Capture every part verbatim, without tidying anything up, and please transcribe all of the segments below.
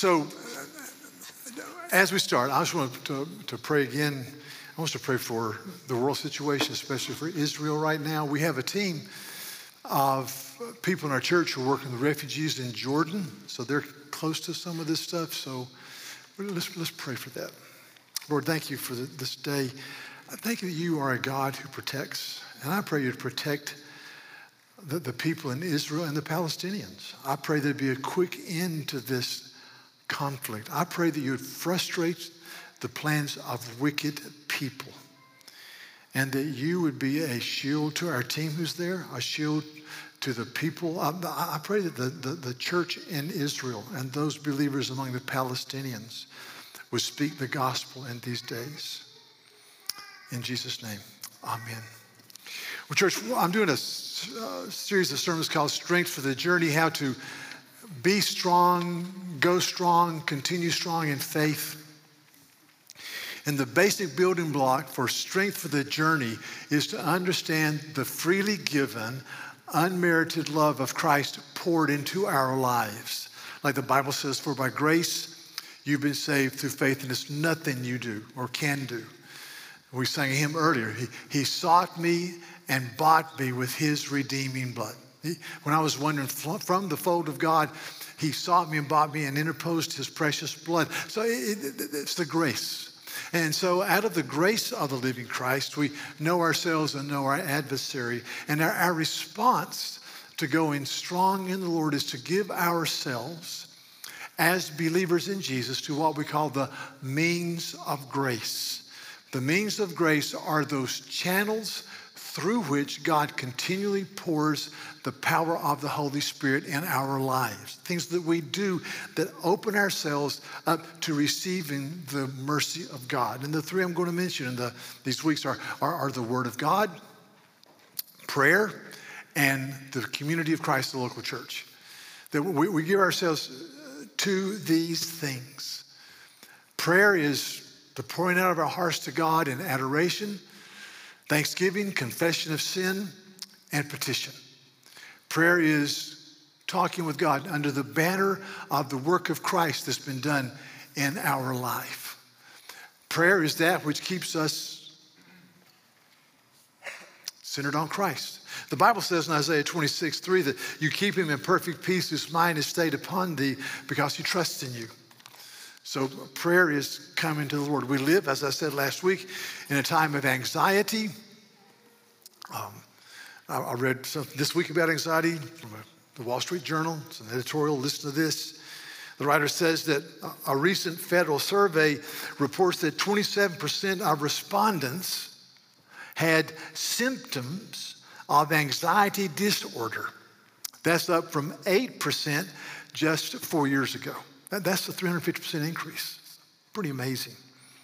So as we start, I just want to, to pray again. I want us to pray for the world situation, especially for Israel right now. We have a team of people in our church who are working with refugees in Jordan, so they're close to some of this stuff. So let's, let's pray for that. Lord, thank you for the, this day. I thank you that you are a God who protects, and I pray you'd protect the, the people in Israel and the Palestinians. I pray there'd be a quick end to this conflict. I pray that you would frustrate the plans of wicked people, and that you would be a shield to our team who's there, a shield to the people. I, I pray that the, the, the church in Israel and those believers among the Palestinians would speak the gospel in these days. In Jesus' name, amen. Well, church, I'm doing a uh, series of sermons called Strength for the Journey, how to be strong, go strong, continue strong in faith. And the basic building block for strength for the journey is to understand the freely given, unmerited love of Christ poured into our lives. Like the Bible says, for by grace you've been saved through faith, and it's nothing you do or can do. We sang a hymn earlier. He, he sought me and bought me with his redeeming blood. He, when I was wandering from the fold of God, he sought me and bought me and interposed his precious blood. So it, it, it's the grace. And so out of the grace of the living Christ, we know ourselves and know our adversary. And our, our response to going strong in the Lord is to give ourselves as believers in Jesus to what we call the means of grace. The means of grace are those channels through which God continually pours the power of the Holy Spirit in our lives. Things that we do that open ourselves up to receiving the mercy of God. And the three I'm going to mention in the, these weeks are, are, are the Word of God, prayer, and the community of Christ, the local church. That we, we give ourselves to these things. Prayer is the pouring out of our hearts to God in adoration, thanksgiving, confession of sin, and petition. Prayer is talking with God under the banner of the work of Christ that's been done in our life. Prayer is that which keeps us centered on Christ. The Bible says in Isaiah twenty-six, three that you keep him in perfect peace whose mind is stayed upon thee because he trusts in you. So prayer is coming to the Lord. We live, as I said last week, in a time of anxiety. Um, I, I read something this week about anxiety from a, the Wall Street Journal. It's an editorial. Listen to this. The writer says that a, a recent federal survey reports that twenty-seven percent of respondents had symptoms of anxiety disorder. That's up from eight percent just four years ago. That, that's a three hundred fifty percent increase. Pretty amazing.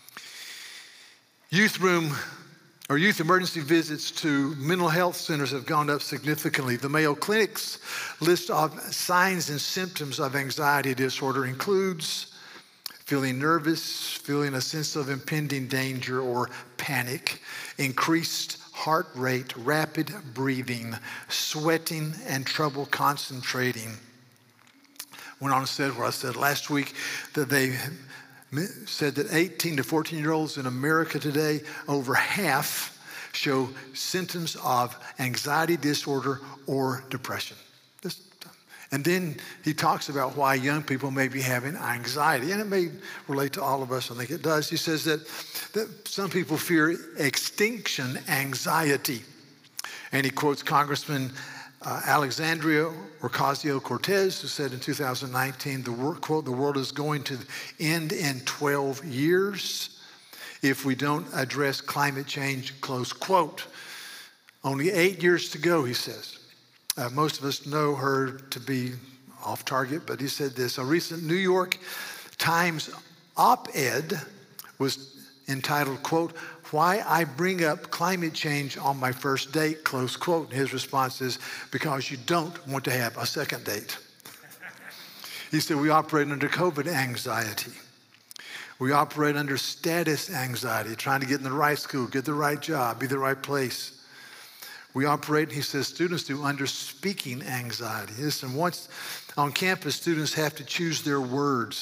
Youth room or youth emergency visits to mental health centers have gone up significantly. The Mayo Clinic's list of signs and symptoms of anxiety disorder includes feeling nervous, feeling a sense of impending danger or panic, increased heart rate, rapid breathing, sweating, and trouble concentrating. Went on and said what I said last week, that they said that eighteen to fourteen year olds in America today, over half show symptoms of anxiety disorder or depression. This, and then he talks about why young people may be having anxiety, and it may relate to all of us. I think it does. He says that, that some people fear extinction anxiety. And he quotes Congressman uh, Alexandria Ocasio-Cortez, who said in two thousand nineteen, the wor- quote, the world is going to end in twelve years if we don't address climate change, close quote. Only eight years to go, he says. Uh, most of us know her to be off target, but he said this. A recent New York Times op-ed was entitled, quote, "Why I Bring Up Climate Change on My First Date," close quote. And his response is, because you don't want to have a second date. He said, we operate under COVID anxiety. We operate under status anxiety, trying to get in the right school, get the right job, be the right place. We operate, he says, students do under speaking anxiety. Listen, once on campus, students have to choose their words.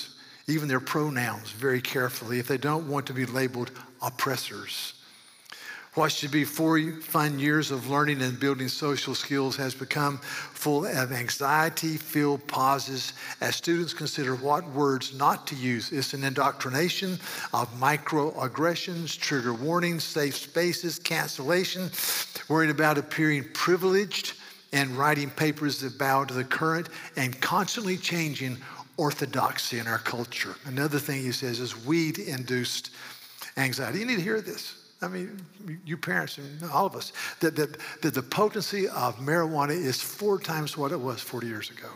even their pronouns very carefully if they don't want to be labeled oppressors. What should be four fun years of learning and building social skills has become full of anxiety-filled pauses as students consider what words not to use. It's an indoctrination of microaggressions, trigger warnings, safe spaces, cancellation, worrying about appearing privileged, and writing papers that bow to the current and constantly changing orthodoxy in our culture. Another thing he says is weed-induced anxiety. You need to hear this. I mean, you parents and all of us, that, that, that the potency of marijuana is four times what it was forty years ago.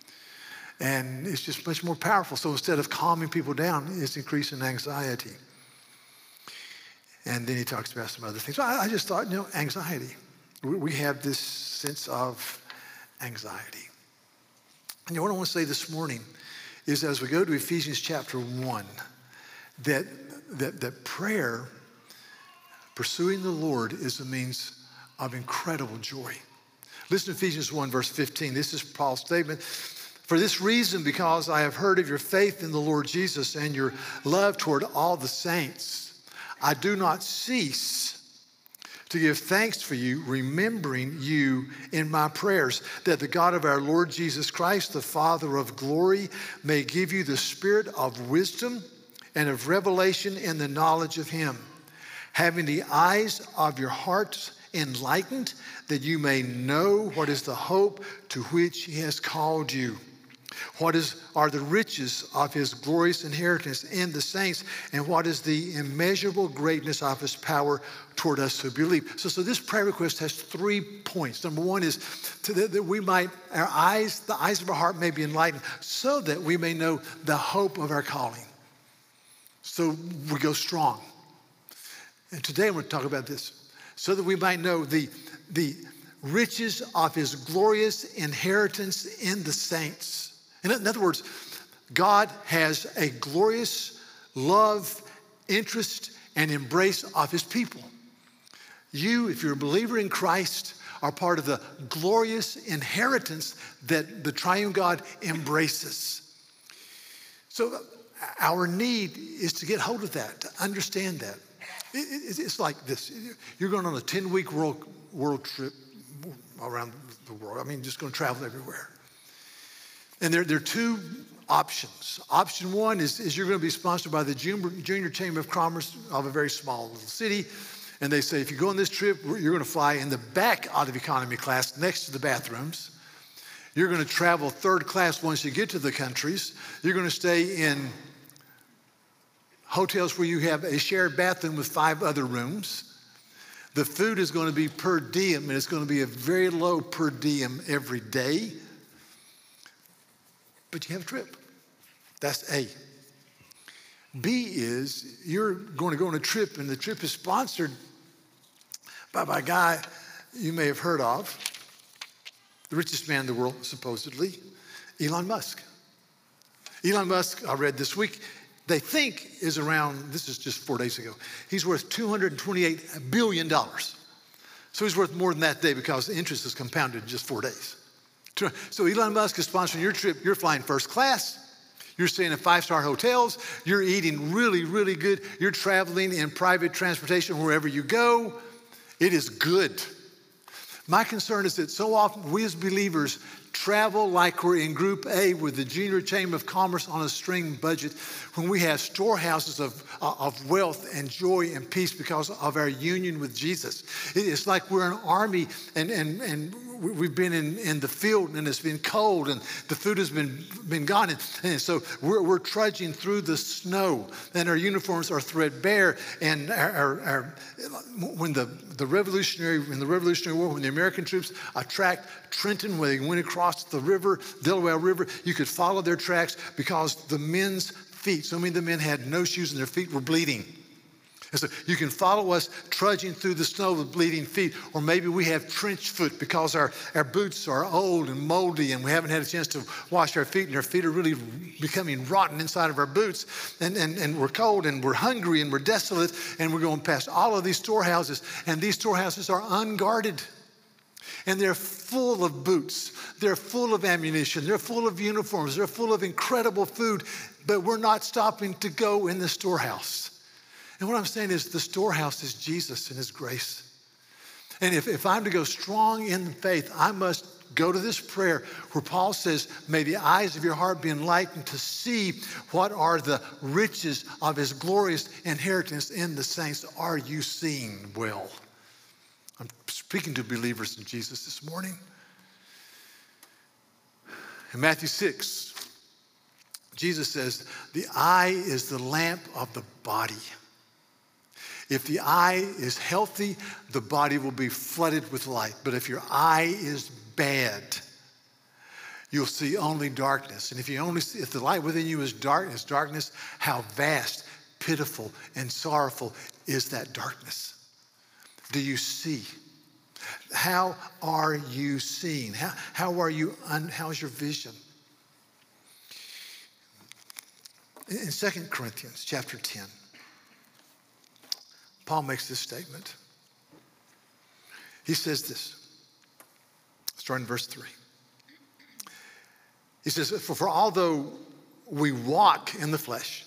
And it's just much more powerful. So instead of calming people down, it's increasing anxiety. And then he talks about some other things. So I, I just thought, you know, anxiety. We, we have this sense of anxiety. And you know, what I want to say this morning is as we go to Ephesians chapter one, that, that, that prayer, pursuing the Lord, is a means of incredible joy. Listen to Ephesians one, verse fifteen. This is Paul's statement. For this reason, because I have heard of your faith in the Lord Jesus and your love toward all the saints, I do not cease to give thanks for you, remembering you in my prayers, that the God of our Lord Jesus Christ, the Father of glory, may give you the spirit of wisdom and of revelation in the knowledge of him, having the eyes of your hearts enlightened, that you may know what is the hope to which he has called you, what is, are the riches of his glorious inheritance in the saints, and what is the immeasurable greatness of his power toward us who believe. So, so this prayer request has three points. Number one is to that, that we might, our eyes, the eyes of our heart may be enlightened, so that we may know the hope of our calling. So we go strong. And today I'm going to talk about this, so that we might know the, the riches of his glorious inheritance in the saints. In, in other words, God has a glorious love, interest, and embrace of his people. You, if you're a believer in Christ, are part of the glorious inheritance that the triune God embraces. So our need is to get hold of that, to understand that. It's like this. You're going on a ten-week world, world trip around the world. I mean, just going to travel everywhere. And there, there are two options. Option one is, is you're going to be sponsored by the Junior, Junior Chamber of Commerce of a very small little city. And they say, if you go on this trip, you're going to fly in the back out of economy class next to the bathrooms. You're going to travel third class once you get to the countries. You're going to stay in hotels where you have a shared bathroom with five other rooms. The food is going to be per diem, and it's going to be a very low per diem every day. But you have a trip. That's A. B is you're going to go on a trip, and the trip is sponsored by, by a guy you may have heard of, the richest man in the world, supposedly, Elon Musk. Elon Musk, I read this week, they think is around, this is just four days ago, he's worth two hundred twenty-eight billion dollars. So he's worth more than that today because the interest is compounded in just four days. So Elon Musk is sponsoring your trip. You're flying first class. You're staying in five-star hotels. You're eating really, really good. You're traveling in private transportation wherever you go. It is good. My concern is that so often we as believers travel like we're in Group A with the Junior Chamber of Commerce on a string budget when we have storehouses of, of wealth and joy and peace because of our union with Jesus. It's like we're an army and, and, and we've been in, in the field and it's been cold and the food has been, been gone. And, and so we're, we're trudging through the snow and our uniforms are threadbare. And our, our, our, when the, the Revolutionary, in the Revolutionary War, when the American troops attacked Trenton, where they went across the river, Delaware River, you could follow their tracks because the men's feet, so many of the men had no shoes and their feet were bleeding. And so you can follow us trudging through the snow with bleeding feet, or maybe we have trench foot because our, our boots are old and moldy and we haven't had a chance to wash our feet and our feet are really becoming rotten inside of our boots. And, and, and we're cold and we're hungry and we're desolate and we're going past all of these storehouses, and these storehouses are unguarded. And they're full of boots. They're full of ammunition. They're full of uniforms. They're full of incredible food. But we're not stopping to go in the storehouse. And what I'm saying is the storehouse is Jesus and his grace. And if, if I'm to go strong in faith, I must go to this prayer where Paul says, may the eyes of your heart be enlightened to see what are the riches of his glorious inheritance in the saints. Are you seeing well? I'm speaking to believers in Jesus this morning. In Matthew six, Jesus says, the eye is the lamp of the body. If the eye is healthy, the body will be flooded with light. But if your eye is bad, you'll see only darkness. And if you only see, if the light within you is darkness, darkness, how vast, pitiful, and sorrowful is that darkness? Do you see? How are you seeing? How, how are you, un, how's your vision? In Second Corinthians chapter ten, Paul makes this statement. He says this, starting in verse three. He says, for, for although we walk in the flesh,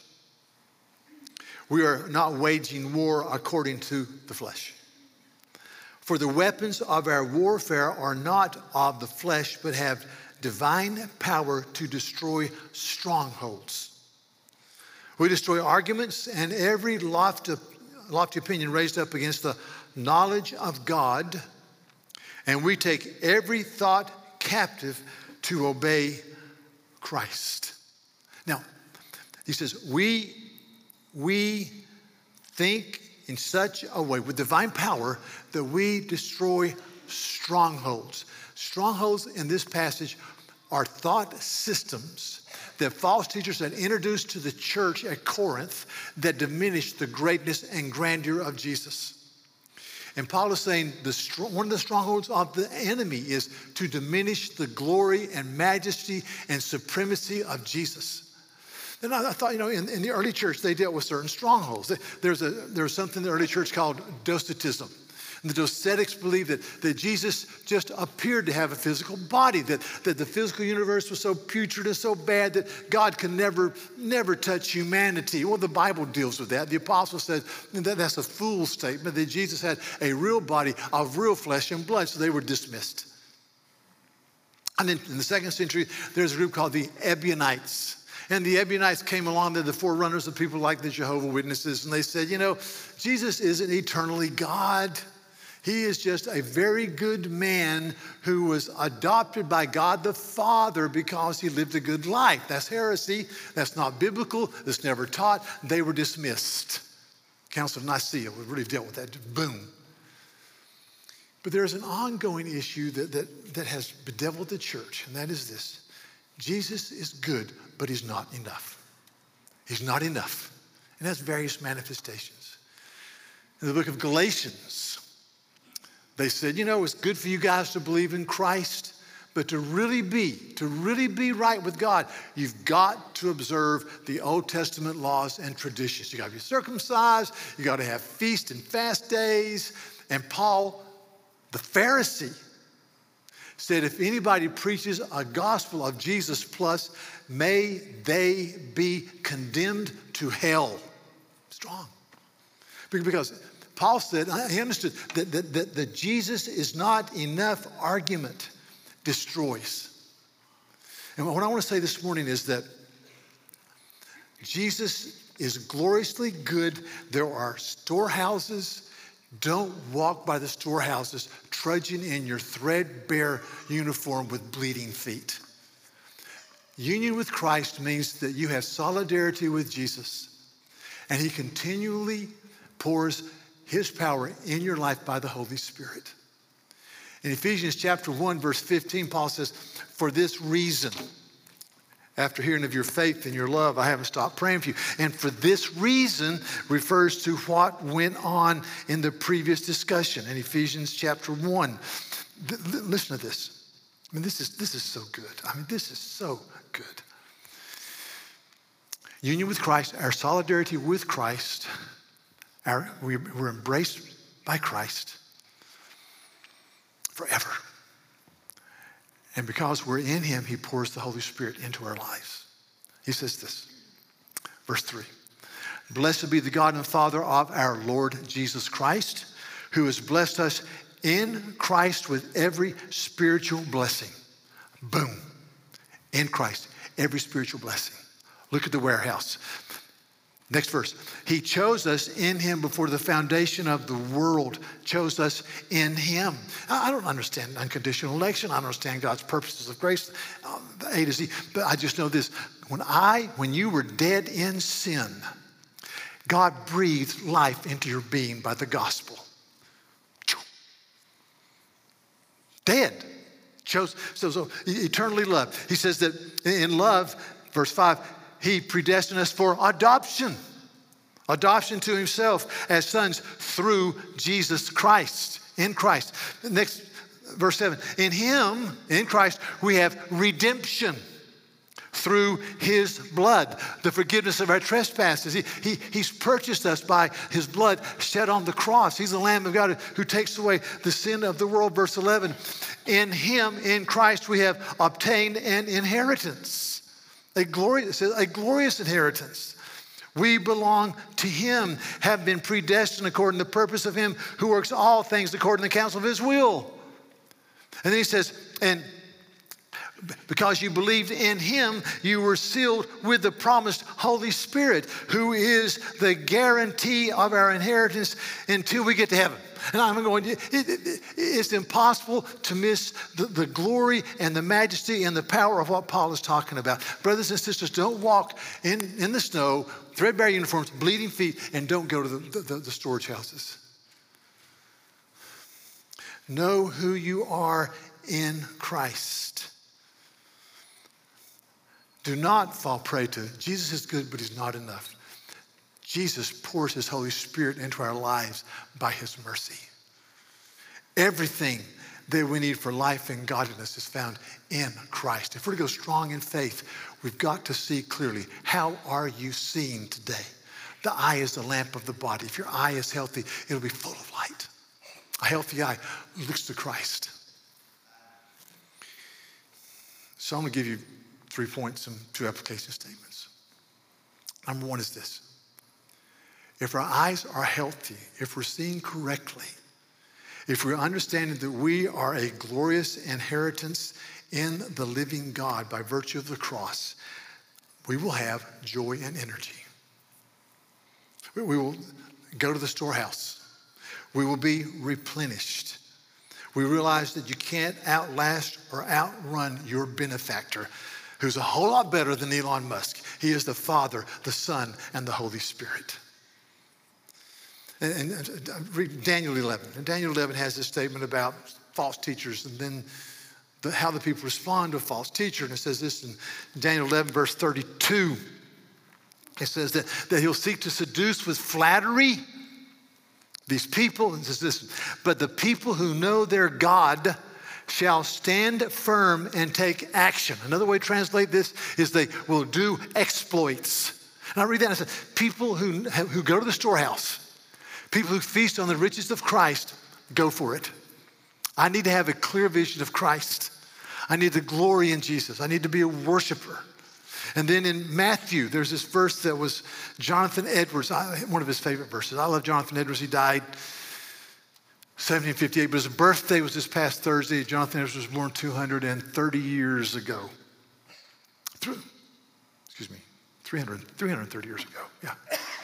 we are not waging war according to the flesh. For the weapons of our warfare are not of the flesh, but have divine power to destroy strongholds. We destroy arguments and every lofty, lofty opinion raised up against the knowledge of God, and we take every thought captive to obey Christ. Now, he says, we, we think in such a way with divine power that we destroy strongholds. Strongholds in this passage are thought systems that false teachers had introduced to the church at Corinth that diminished the greatness and grandeur of Jesus. And Paul is saying the one of the strongholds of the enemy is to diminish the glory and majesty and supremacy of Jesus. And I, I thought, you know, in, in the early church, they dealt with certain strongholds. There's, a, there's something in the early church called Docetism. And the Docetics believed that, that Jesus just appeared to have a physical body, that, that the physical universe was so putrid and so bad that God can never, never touch humanity. Well, the Bible deals with that. The apostle said that that's a fool statement, that Jesus had a real body of real flesh and blood, so they were dismissed. And then in the second century, there's a group called the Ebionites. And the Ebionites came along, they're the forerunners of people like the Jehovah's Witnesses, and they said, you know, Jesus isn't eternally God. He is just a very good man who was adopted by God the Father because he lived a good life. That's heresy. That's not biblical. That's never taught. They were dismissed. Council of Nicaea really dealt with that. Boom. But there's an ongoing issue that, that, that has bedeviled the church, and that is this. Jesus is good, but he's not enough. He's not enough. And that's various manifestations. In the book of Galatians, they said, you know, it's good for you guys to believe in Christ, but to really be, to really be right with God, you've got to observe the Old Testament laws and traditions. You got to be circumcised. You got to have feast and fast days. And Paul, the Pharisee, said, if anybody preaches a gospel of Jesus plus, may they be condemned to hell. Strong. Because Paul said, he understood that, that, that, that Jesus is not enough argument destroys. And what I want to say this morning is that Jesus is gloriously good. There are storehouses. Don't walk by the storehouses trudging in your threadbare uniform with bleeding feet. Union with Christ means that you have solidarity with Jesus, and he continually pours his power in your life by the Holy Spirit. In Ephesians chapter one, verse fifteen, Paul says, for this reason, after hearing of your faith and your love, I haven't stopped praying for you. And for this reason refers to what went on in the previous discussion in Ephesians chapter one. Listen to this. I mean, this is, this is so good. I mean, this is so good. Union with Christ, our solidarity with Christ, our, we, we're embraced by Christ forever. And because we're in him, he pours the Holy Spirit into our lives. He says this, verse three. Blessed be the God and Father of our Lord Jesus Christ, who has blessed us in Christ with every spiritual blessing. Boom. In Christ, every spiritual blessing. Look at the warehouse. Next verse. He chose us in him before the foundation of the world. Chose us in him. I don't understand unconditional election. I don't understand God's purposes of grace, um, A to Z. But I just know this. When I, when you were dead in sin, God breathed life into your being by the gospel. Dead. Chose, so, so eternally loved. He says that in love, verse five, he predestined us for adoption. Adoption to himself as sons through Jesus Christ. In Christ. Next, verse seven. In him, in Christ, we have redemption through his blood, the forgiveness of our trespasses. He, he, he's purchased us by his blood shed on the cross. He's the Lamb of God who takes away the sin of the world. Verse eleven. In him, in Christ, we have obtained an inheritance. A glorious, a glorious inheritance. We belong to him, have been predestined according to the purpose of him who works all things according to the counsel of his will. And then he says, and because you believed in him, you were sealed with the promised Holy Spirit, who is the guarantee of our inheritance until we get to heaven. And I'm going, it, it, it's impossible to miss the, the glory and the majesty and the power of what Paul is talking about. Brothers and sisters, don't walk in, in the snow, threadbare uniforms, bleeding feet, and don't go to the, the, the storage houses. Know who you are in Christ. Do not fall prey to Jesus is good, but he's not enough. Jesus pours his Holy Spirit into our lives by his mercy. Everything that we need for life and godliness is found in Christ. If we're to go strong in faith, we've got to see clearly. How are you seeing today? The eye is the lamp of the body. If your eye is healthy, it'll be full of light. A healthy eye looks to Christ. So I'm going to give you three points and two application statements. Number one is this. If our eyes are healthy, if we're seeing correctly, if we're understanding that we are a glorious inheritance in the living God by virtue of the cross, we will have joy and energy. We will go to the storehouse. We will be replenished. We realize that you can't outlast or outrun your benefactor, who's a whole lot better than Elon Musk. He is the Father, the Son, and the Holy Spirit. And, and uh, read Daniel eleven. And Daniel eleven has this statement about false teachers and then the, how the people respond to a false teacher. And it says this in Daniel eleven, verse thirty-two. It says that, that he'll seek to seduce with flattery these people. And it says this, but the people who know their God shall stand firm and take action. Another way to translate this is they will do exploits. And I read that and I said, people who, who go to the storehouse, people who feast on the riches of Christ, go for it. I need to have a clear vision of Christ. I need the glory in Jesus. I need to be a worshiper. And then in Matthew, there's this verse that was Jonathan Edwards, one of his favorite verses. I love Jonathan Edwards. He died seventeen fifty-eight, but his birthday was this past Thursday. Jonathan Edwards was born two hundred thirty years ago. Excuse me, three hundred, three hundred thirty years ago, yeah.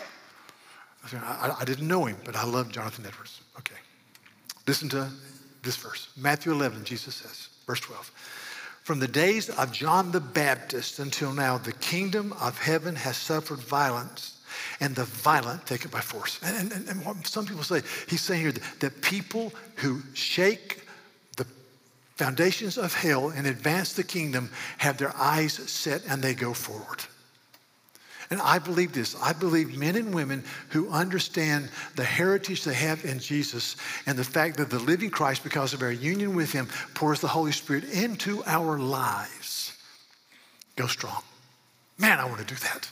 I, I didn't know him, but I love Jonathan Edwards. Okay. Listen to this verse. Matthew eleven, Jesus says, verse twelve. From the days of John the Baptist until now, the kingdom of heaven has suffered violence, and the violent take it by force. And, and, and what some people say, he's saying here that, that people who shake the foundations of hell and advance the kingdom have their eyes set and they go forward. And I believe this. I believe men and women who understand the heritage they have in Jesus and the fact that the living Christ, because of our union with him, pours the Holy Spirit into our lives. Go strong. Man, I want to do that.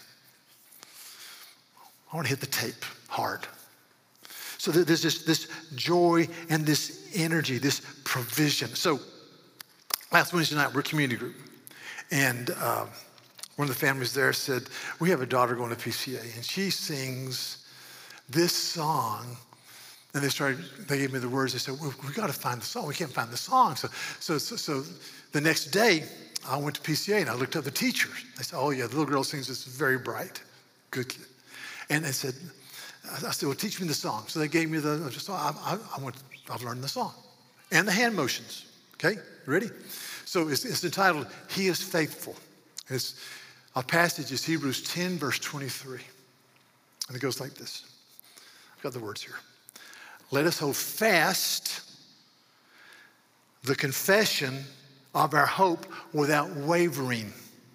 I want to hit the tape hard. So there's this, this joy and this energy, this provision. So last Wednesday night, we're a community group. And uh, one of the families there said, we have a daughter going to P C A, and she sings this song. And they started, they gave me the words. They said, well, we got to find the song. We can't find the song. So, so, so, so the next day, I went to P C A and I looked up the teacher. They said, oh yeah, the little girl sings this very bright. Good kid. And they said, I said, well, teach me the song. So they gave me the song. I, I, I went, I've learned the song. And the hand motions. Okay, ready? So it's, it's entitled, He is Faithful. It's, our passage is Hebrews ten, verse twenty-three. And it goes like this. I've got the words here. Let us hold fast the confession of our hope without wavering.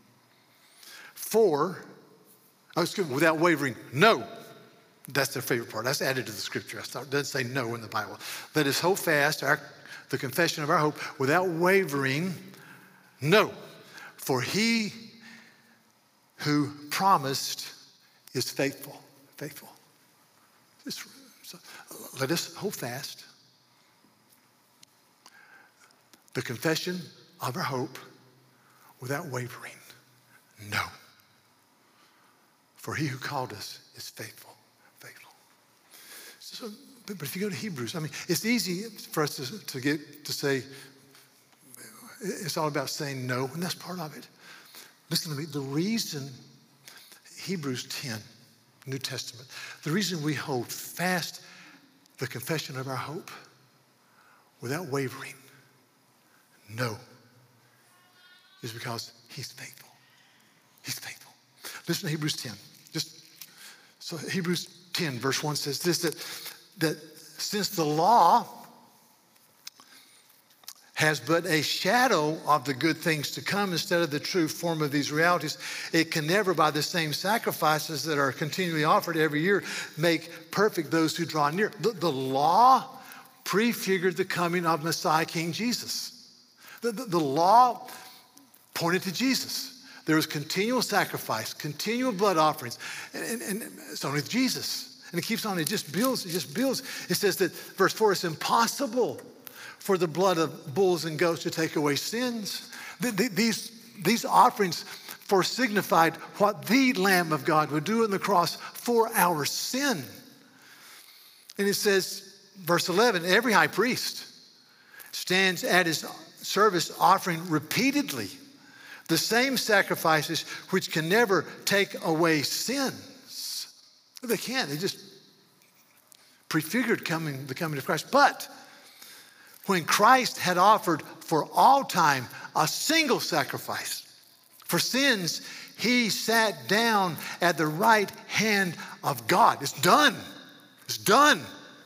For, oh, excuse me, without wavering, no. That's their favorite part. That's added to the scripture. It doesn't say no in the Bible. Let us hold fast our, the confession of our hope without wavering, no. For he who promised is faithful. Faithful. Just, so, let us hold fast the confession of our hope without wavering. No. For he who called us is faithful. Faithful. So, but, but if you go to Hebrews, I mean, it's easy for us to, to get to say, it's all about saying no, and that's part of it. Listen to me. The reason, Hebrews ten, New Testament, the reason we hold fast the confession of our hope without wavering, no, is because he's faithful. He's faithful. Listen to Hebrews ten. Just so Hebrews ten, verse one says this, that, that since the law has but a shadow of the good things to come instead of the true form of these realities, it can never, by the same sacrifices that are continually offered every year, make perfect those who draw near. The, the law prefigured the coming of Messiah King Jesus. The, the, the law pointed to Jesus. There was continual sacrifice, continual blood offerings, and, and, and it's only Jesus. And it keeps on, it just builds, it just builds. It says that, verse four, it's impossible for the blood of bulls and goats to take away sins. These, these offerings foresignified what the Lamb of God would do on the cross for our sin. And it says, verse eleven, every high priest stands at his service offering repeatedly the same sacrifices which can never take away sins. They can't. They just prefigured coming, the coming of Christ. But when Christ had offered for all time a single sacrifice for sins, he sat down at the right hand of God. It's done. It's done.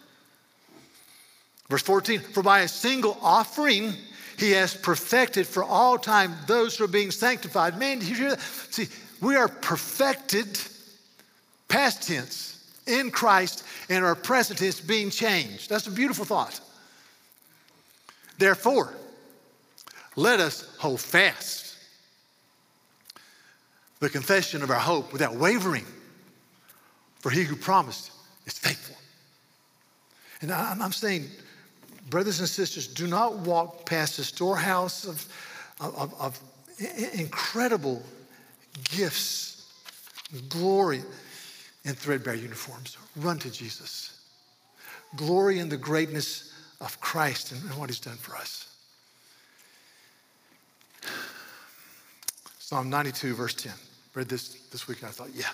Verse fourteen, for by a single offering, he has perfected for all time those who are being sanctified. Man, did you hear that? See, we are perfected, past tense, in Christ, and our present tense being changed. That's a beautiful thought. Therefore, let us hold fast the confession of our hope without wavering, for he who promised is faithful. And I'm saying, brothers and sisters, do not walk past the storehouse of, of, of incredible gifts, glory in threadbare uniforms. Run to Jesus. Glory in the greatness of Christ and what he's done for us. Psalm ninety-two, verse ten. Read this this week and I thought, yeah.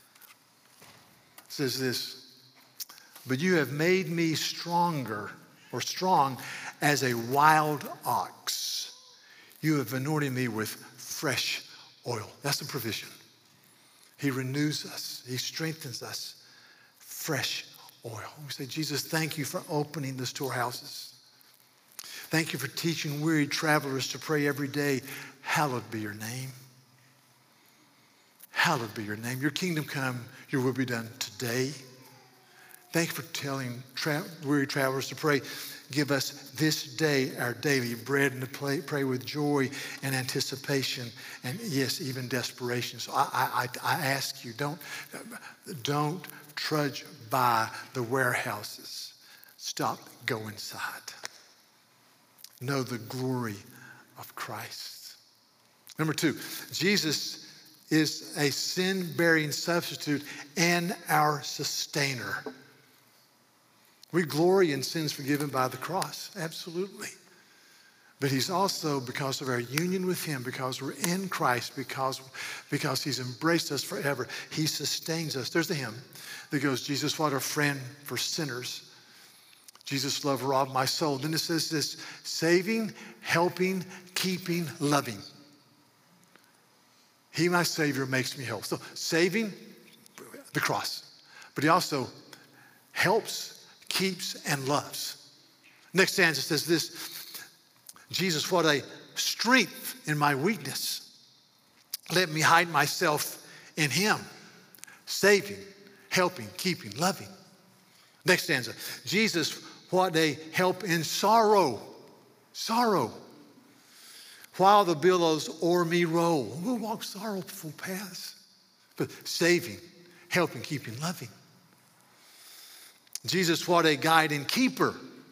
It says this, but you have made me stronger or strong as a wild ox. You have anointed me with fresh oil. That's the provision. He renews us. He strengthens us. Fresh oil. We say, Jesus, thank you for opening the storehouses. Thank you for teaching weary travelers to pray every day. Hallowed be your name. Hallowed be your name. Your kingdom come, your will be done today. Thank you for telling tra- weary travelers to pray. Give us this day our daily bread and to play, pray with joy and anticipation and, yes, even desperation. So I, I, I ask you, don't, don't trudge by the warehouses. Stop, go inside. Know the glory of Christ. Number two, Jesus is a sin-bearing substitute and our sustainer. We glory in sins forgiven by the cross, absolutely. But he's also, because of our union with him, because we're in Christ, because, because he's embraced us forever, he sustains us. There's the hymn that goes, Jesus, what a friend for sinners. Jesus' love robbed my soul. Then it says this, saving, helping, keeping, loving. He, my Savior, makes me whole. So saving, the cross. But he also helps, keeps, and loves. Next stanza says this, Jesus, what a strength in my weakness. Let me hide myself in him, saving, helping, keeping, loving. Next stanza, Jesus, what a help in sorrow, sorrow. While the billows o'er me roll, we'll walk sorrowful paths, but saving, helping, keeping, loving. Jesus, what a guide and keeper,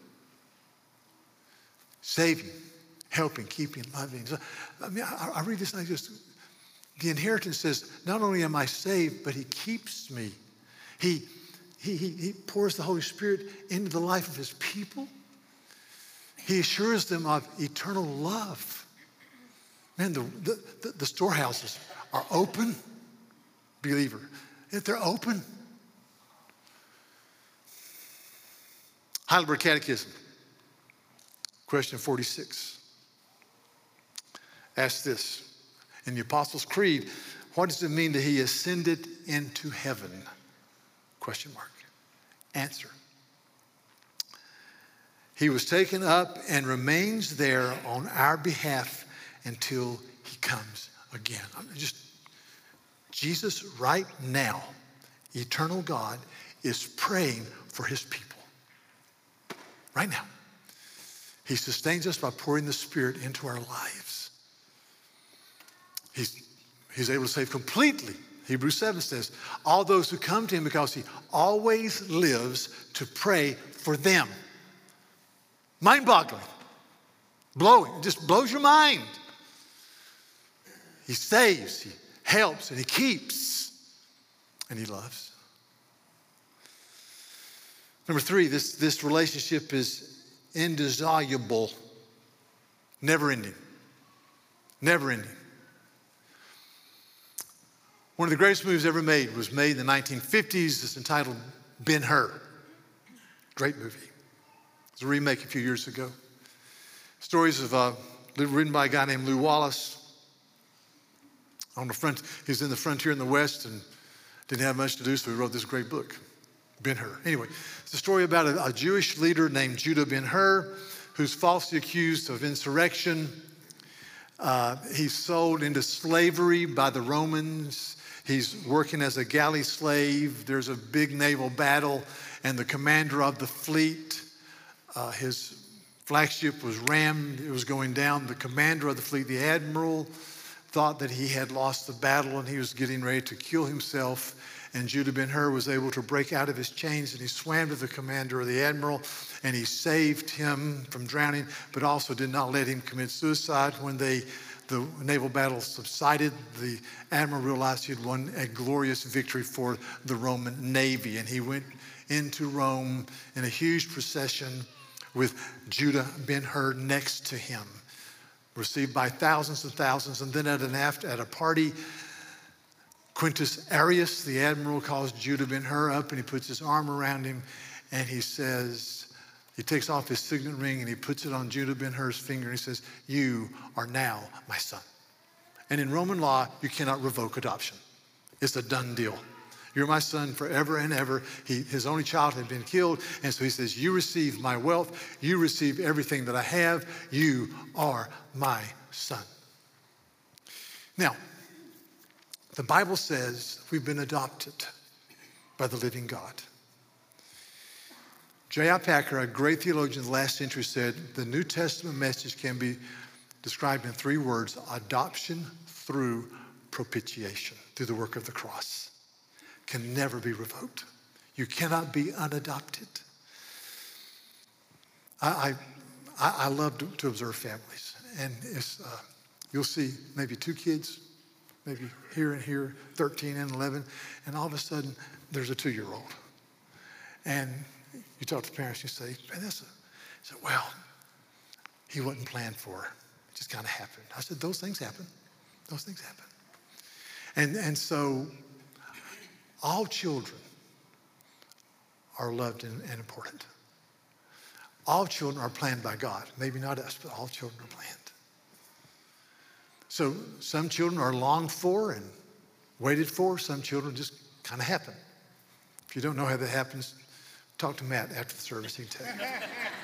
saving, helping, keeping, loving. So, I mean, I, I read this and I just, the inheritance says, not only am I saved, but he keeps me. He, he, he, he pours the Holy Spirit into the life of his people. He assures them of eternal love. Man, the, the, the storehouses are open, believer. If they're open. Heidelberg Catechism, question forty-six. Ask this, in the Apostles' Creed, what does it mean that he ascended into heaven? Question mark. Answer. He was taken up and remains there on our behalf until he comes again. I mean, just Jesus right now, eternal God, is praying for his people. Right now. He sustains us by pouring the Spirit into our lives. He's, he's able to save completely. Hebrews seven says, all those who come to him because he always lives to pray for them. Mind-boggling. Blowing. It just blows your mind. He saves, he helps, and he keeps, and he loves. Number three, this, this relationship is indissoluble, never ending. Never ending. One of the greatest movies ever made was made in the nineteen fifties. It's entitled Ben-Hur. Great movie. It was a remake a few years ago. Stories of, uh, written by a guy named Lew Wallace. On the front, he's in the frontier in the West and didn't have much to do, so he wrote this great book, Ben-Hur. Anyway, it's a story about a, a Jewish leader named Judah Ben-Hur, who's falsely accused of insurrection. Uh, he's sold into slavery by the Romans. He's working as a galley slave. There's a big naval battle, and the commander of the fleet, uh, his flagship was rammed. It was going down. The commander of the fleet, the admiral, thought that he had lost the battle and he was getting ready to kill himself. And Judah Ben-Hur was able to break out of his chains, and he swam to the commander of the admiral, and he saved him from drowning, but also did not let him commit suicide. When they, the naval battle subsided, the admiral realized he had won a glorious victory for the Roman Navy, and he went into Rome in a huge procession with Judah Ben-Hur next to him, received by thousands and thousands. And then at an after, at a party, Quintus Arrius, the admiral, calls Judah Ben-Hur up, and he puts his arm around him, and he says, he takes off his signet ring and he puts it on Judah Ben-Hur's finger, and he says, you are now my son. And in Roman law, you cannot revoke adoption. It's a done deal. You're my son forever and ever. He, his only child had been killed, and so he says, you receive my wealth, you receive everything that I have, you are my son. Now, the Bible says we've been adopted by the living God. J I Packer, a great theologian of the last century, said the New Testament message can be described in three words: adoption through propitiation, through the work of the cross. Can never be revoked. You cannot be unadopted. I, I, I love to, to observe families. and it's, uh, you'll see maybe two kids, maybe here and here, thirteen and eleven, and all of a sudden there's a two-year-old. And you talk to parents, you say, Vanessa, I said, well, he wasn't planned for. It just kind of happened. I said, those things happen. Those things happen. And, and so all children are loved and, and important. All children are planned by God. Maybe not us, but all children are planned. So some children are longed for and waited for. Some children just kind of happen. If you don't know how that happens, talk to Matt after the service. He can tell you.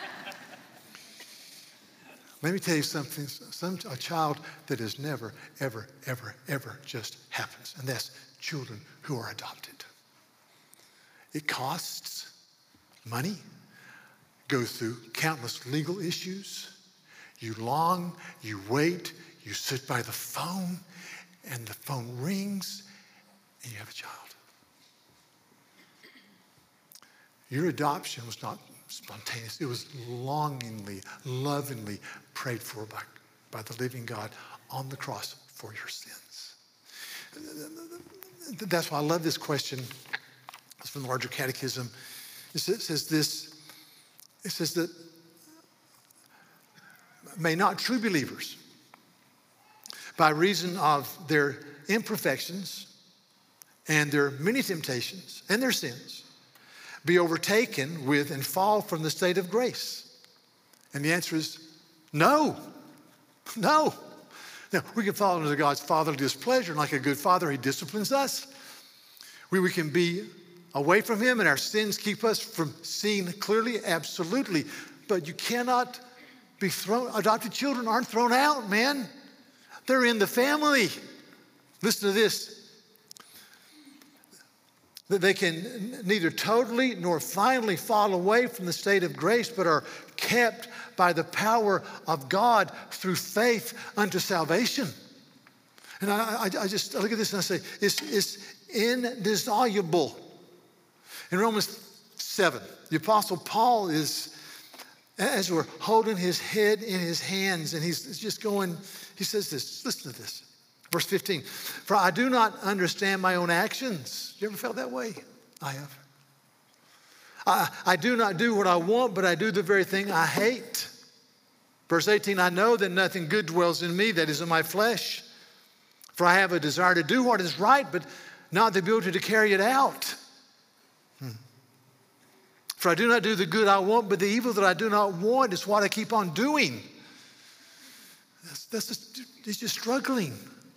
Let me tell you something. Some, a child that is never, ever, ever, ever just happens. And that's children who are adopted. It costs money, goes through countless legal issues. You long, you wait, you sit by the phone, and the phone rings, and you have a child. Your adoption was not spontaneous. It was longingly, lovingly prayed for by, by the living God on the cross for your sins. That's why I love this question. It's from the larger catechism. It says this, it says that may not true believers, by reason of their imperfections and their many temptations and their sins, be overtaken with and fall from the state of grace? And the answer is no, no. Now, we can fall under God's fatherly displeasure, and like a good father, he disciplines us. We, we can be away from him, and our sins keep us from seeing clearly, absolutely. But you cannot be thrown, adopted children aren't thrown out, man. They're in the family. Listen to this. That they can neither totally nor finally fall away from the state of grace, but are kept by the power of God through faith unto salvation. And I, I, I just I look at this and I say, it's, it's indissoluble. In Romans seven, the Apostle Paul is, as we're holding his head in his hands, and he's just going, he says this, listen to this. Verse fifteen, for I do not understand my own actions. You ever felt that way? I have. I, I do not do what I want, but I do the very thing I hate. Verse eighteen, I know that nothing good dwells in me, that is in my flesh. For I have a desire to do what is right, but not the ability to carry it out. Hmm. For I do not do the good I want, but the evil that I do not want is what I keep on doing. That's, that's just, he's just struggling.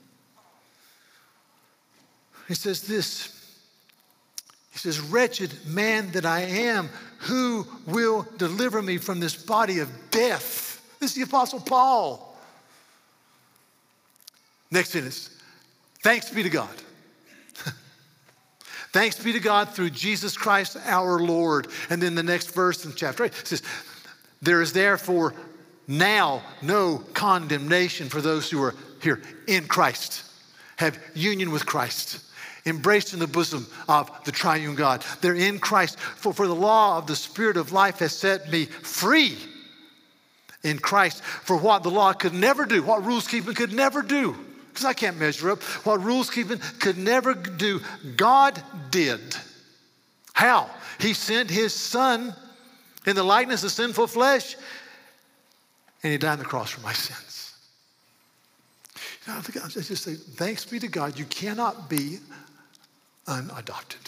He says this, he says, wretched man that I am, who will deliver me from this body of death? This is the Apostle Paul. Next sentence, thanks be to God. Thanks be to God through Jesus Christ our Lord. And then the next verse in chapter eight says, there is therefore now no condemnation for those who are here in Christ, have union with Christ, embraced in the bosom of the triune God. They're in Christ. For, for the law of the Spirit of life has set me free in Christ. For what the law could never do, what rules keeping could never do, because I can't measure up, what rules keeping could never do, God did. How? He sent his son in the likeness of sinful flesh, and he died on the cross for my sins. You know, I just say, thanks be to God, you cannot be unadopted.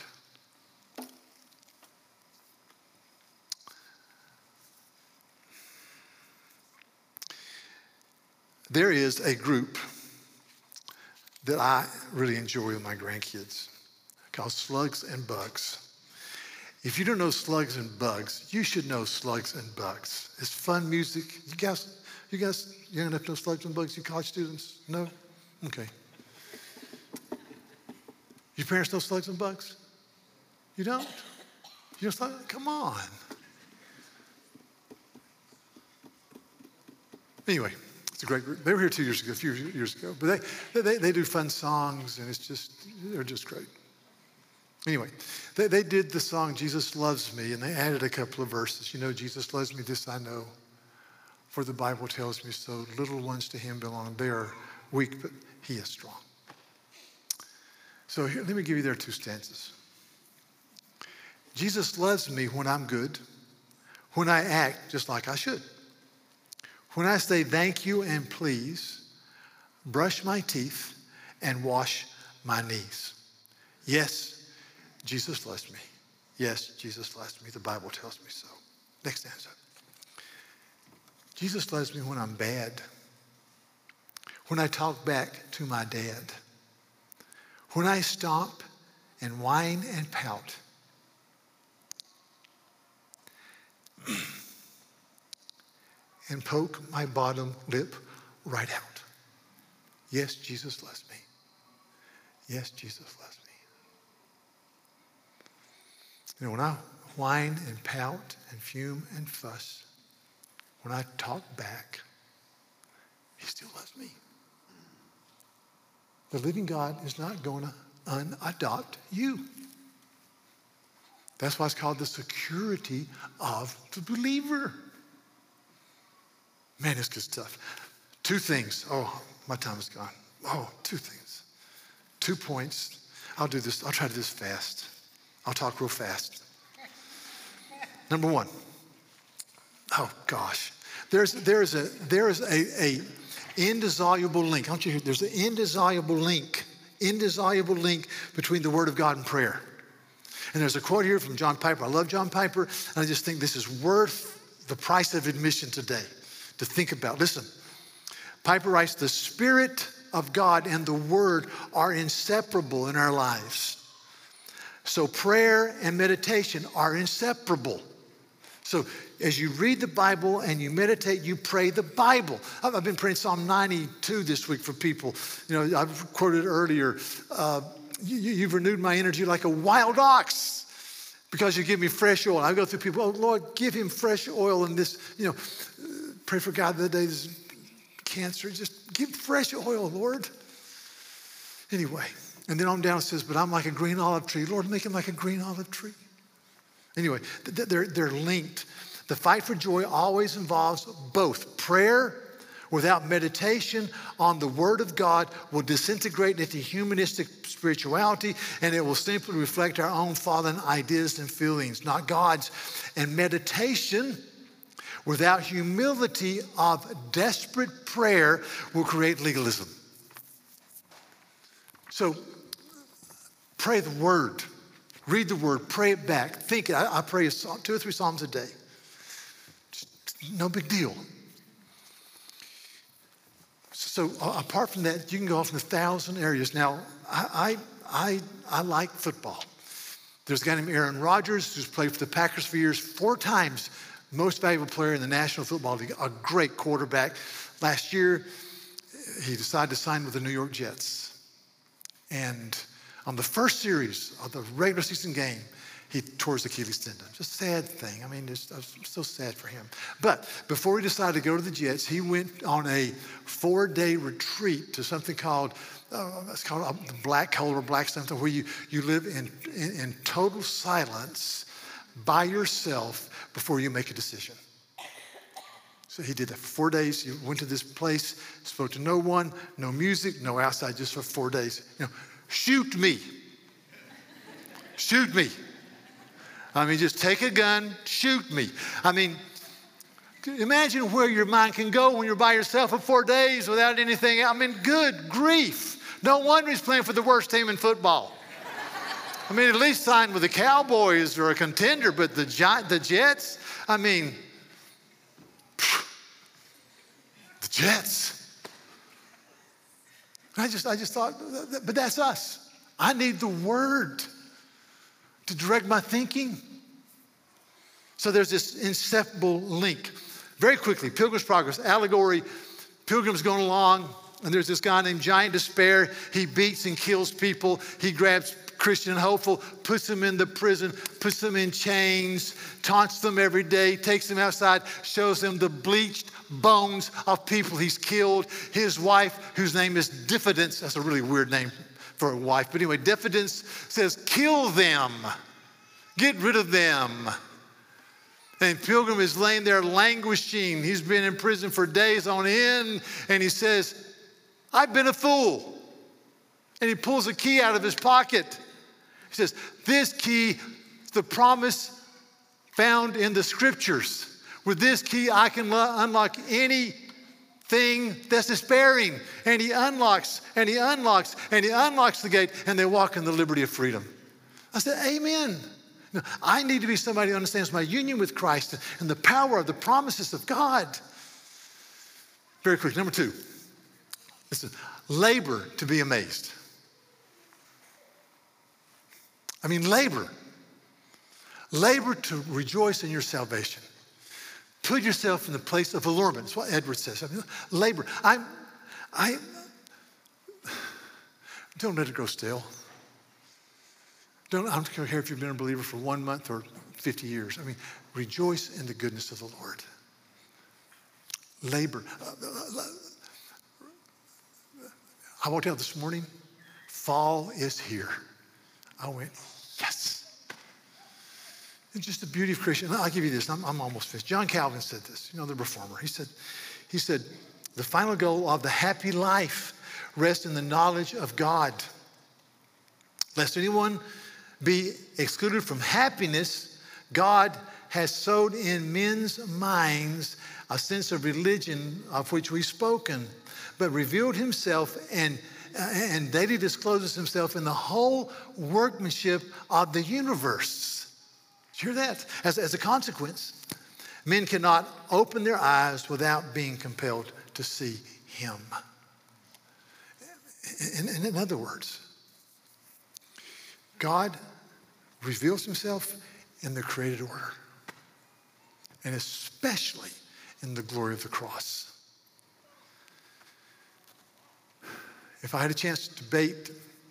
There is a group that I really enjoy with my grandkids called Slugs and Bugs. If you don't know Slugs and Bugs, you should know Slugs and Bugs. It's fun music. You guys, you guys young enough to know Slugs and Bugs, you college students? No? Okay. Your parents know Slugs and Bugs? You don't? You just thought, come on. Anyway, it's a great group. They were here two years ago, a few years ago. But they, they, they do fun songs, and it's just, they're just great. Anyway, they, they did the song, Jesus Loves Me, and they added a couple of verses. You know, Jesus loves me, this I know, For the Bible tells me so. Little ones to him belong. They are weak, but he is strong. So here, let me give you their two stanzas. Jesus loves me when I'm good, when I act just like I should. When I say thank you and please, brush my teeth and wash my knees. Yes, Jesus loves me. Yes, Jesus loves me. The Bible tells me so. Next stanza. Jesus loves me when I'm bad, when I talk back to my dad, when I stomp and whine and pout. And poke my bottom lip right out. Yes, Jesus loves me. Yes, Jesus loves me. You know, when I whine and pout and fume and fuss, when I talk back, he still loves me. The living God is not going to unadopt you. That's why it's called the security of the believer. Man, it's good stuff. Two things. Oh, my time is gone. Oh, two things. Two points. I'll do this. I'll try to do this fast. I'll talk real fast. Number one. Oh, gosh. There's, there's a, there is a, a indissoluble link. I want you to hear, there's an indissoluble link, indissoluble link between the Word of God and prayer. And there's a quote here from John Piper. I love John Piper, and I just think this is worth the price of admission today to think about. Listen, Piper writes, the Spirit of God and the Word are inseparable in our lives. So prayer and meditation are inseparable. So as you read the Bible and you meditate, you pray the Bible. I've been praying Psalm ninety-two this week for people. You know, I've quoted earlier, uh, you, you've renewed my energy like a wild ox because you give me fresh oil. I go through people, oh, Lord, give him fresh oil in this, you know, pray for God the day there's cancer. Just give fresh oil, Lord. Anyway, and then on down it says, but I'm like a green olive tree. Lord, make him like a green olive tree. Anyway, they're, they're linked. The fight for joy always involves both. Prayer without meditation on the Word of God will disintegrate into humanistic spirituality, and it will simply reflect our own fallen ideas and feelings, not God's. And meditation without humility of desperate prayer will create legalism. So pray the Word. Read the Word, pray it back, think it. I, I pray a psalm, two or three Psalms a day. Just no big deal. So uh, apart from that, you can go off in a thousand areas. Now, I, I, I, I like football. There's a guy named Aaron Rodgers who's played for the Packers for years, four times most valuable player in the National Football League, a great quarterback. Last year, he decided to sign with the New York Jets. And on the first series of the regular season game, he tore his Achilles tendon. Just a sad thing. I mean, it's, it's so sad for him. But before he decided to go to the Jets, he went on a four-day retreat to something called, uh, it's called uh, the Black Hole or Black something, where you, you live in, in, in total silence by yourself before you make a decision. So he did that for four days. He went to this place, spoke to no one, no music, no outside, just for four days. You know, shoot me. Shoot me. I mean, just take a gun, shoot me. I mean, imagine where your mind can go when you're by yourself for four days without anything. I mean, good grief. No wonder he's playing for the worst team in football. I mean, at least sign with the Cowboys or a contender, but the the Jets, I mean, the Jets. I just, I just thought, but that's us. I need the Word to direct my thinking. So there's this inseparable link. Very quickly, Pilgrim's Progress, allegory, pilgrims going along, and there's this guy named Giant Despair. He beats and kills people. He grabs Christian Hopeful, puts them in the prison, puts them in chains, taunts them every day, takes them outside, shows them the bleached bones of people he's killed. His wife, whose name is Diffidence, that's a really weird name for a wife, but anyway, Diffidence says, kill them, get rid of them. And Pilgrim is laying there languishing. He's been in prison for days on end. And he says, I've been a fool. And he pulls a key out of his pocket. He says, this key is the promise found in the scriptures. With this key, I can unlock anything that's despairing. And he unlocks, and he unlocks, and he unlocks the gate, and they walk in the liberty of freedom. I said, amen. No, I need to be somebody who understands my union with Christ and the power of the promises of God. Very quick, number two. Listen, labor to be amazed. I mean, labor. Labor to rejoice in your salvation. Put yourself in the place of allurement. That's what Edward says. I mean, labor. I, I don't let it grow stale. Don't, I don't care if you've been a believer for one month or fifty years. I mean, rejoice in the goodness of the Lord. Labor. I walked out this morning. Fall is here. I went, yes. It's just the beauty of creation. I'll give you this. I'm, I'm almost finished. John Calvin said this, you know, the reformer. He said, he said, the final goal of the happy life rests in the knowledge of God. Lest anyone be excluded from happiness, God has sowed in men's minds a sense of religion of which we've spoken, but revealed himself and, and daily discloses himself in the whole workmanship of the universe. Did you hear that? As, as a consequence, men cannot open their eyes without being compelled to see him. In, in, in other words, God reveals himself in the created order, and especially in the glory of the cross. If I had a chance to debate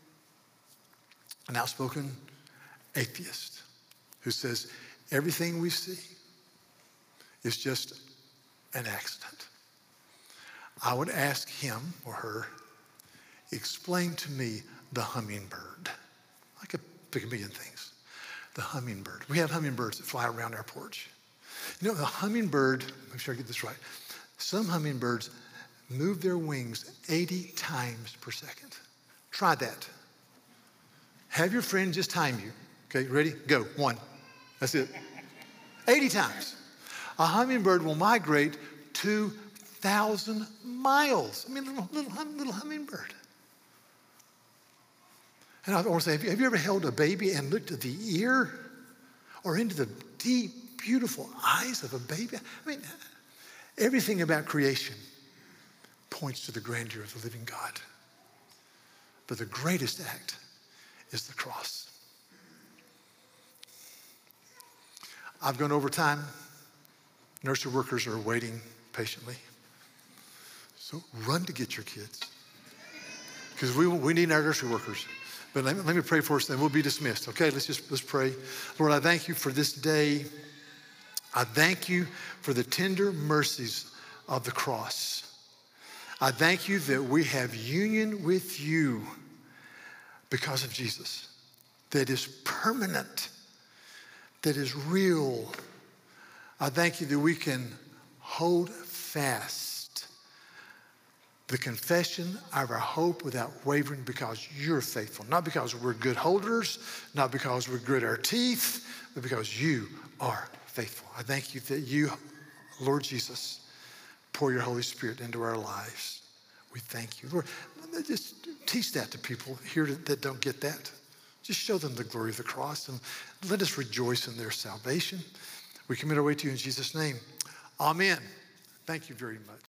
an outspoken atheist who says everything we see is just an accident, I would ask him or her, explain to me the hummingbird. I could pick a million things. The hummingbird. We have hummingbirds that fly around our porch. You know, the hummingbird, make sure I get this right. Some hummingbirds move their wings eighty times per second. Try that. Have your friend just time you. Okay, ready? Go. One. That's it. eighty times. A hummingbird will migrate two thousand miles. I mean, little, little, little hummingbird. And I want to say, have you, have you ever held a baby and looked at the ear or into the deep, beautiful eyes of a baby? I mean, everything about creation points to the grandeur of the living God. But the greatest act is the cross. I've gone over time. Nursery workers are waiting patiently. So run to get your kids. Because we, we need our nursery workers. But let me, let me pray for us, then we'll be dismissed. Okay, let's just let's pray. Lord, I thank you for this day. I thank you for the tender mercies of the cross. I thank you that we have union with you because of Jesus, that is permanent, that is real. I thank you that we can hold fast the confession of our hope without wavering because you're faithful. Not because we're good holders, not because we grit our teeth, but because you are faithful. I thank you that you, Lord Jesus, pour your Holy Spirit into our lives. We thank you. Lord, just teach that to people here that don't get that. Just show them the glory of the cross and let us rejoice in their salvation. We commit our way to you in Jesus' name. Amen. Thank you very much.